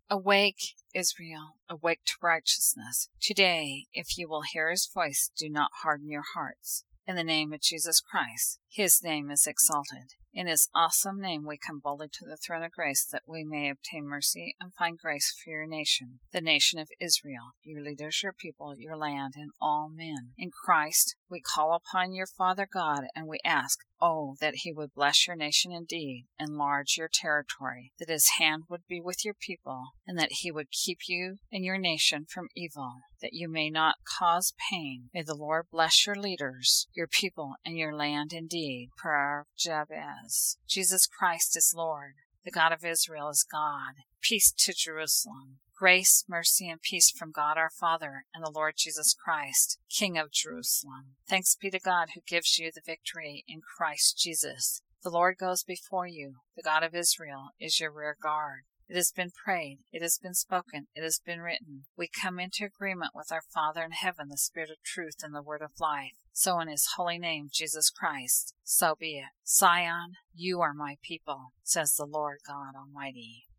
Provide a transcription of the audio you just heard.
Awake, Israel, awake to righteousness. Today, if you will hear his voice, do not harden your hearts. In the name of Jesus Christ, his name is exalted. In his awesome name we come boldly to the throne of grace that we may obtain mercy and find grace for your nation, the nation of Israel, your leaders, your people, your land, and all men. In Christ we call upon your Father God and we ask, oh, that he would bless your nation indeed, enlarge your territory, that his hand would be with your people, and that he would keep you and your nation from evil, that you may not cause pain. May the Lord bless your leaders, your people, and your land indeed. Prayer of Jabez. Jesus Christ is Lord. The God of Israel is God. Peace to Jerusalem. Grace, mercy, and peace from God our Father and the Lord Jesus Christ, King of Jerusalem. Thanks be to God who gives you the victory in Christ Jesus. The Lord goes before you. The God of Israel is your rear guard. It has been prayed, it has been spoken, it has been written. We come into agreement with our Father in heaven, the Spirit of truth and the Word of life. So in his holy name, Jesus Christ, so be it. Zion, you are my people, says the Lord God Almighty.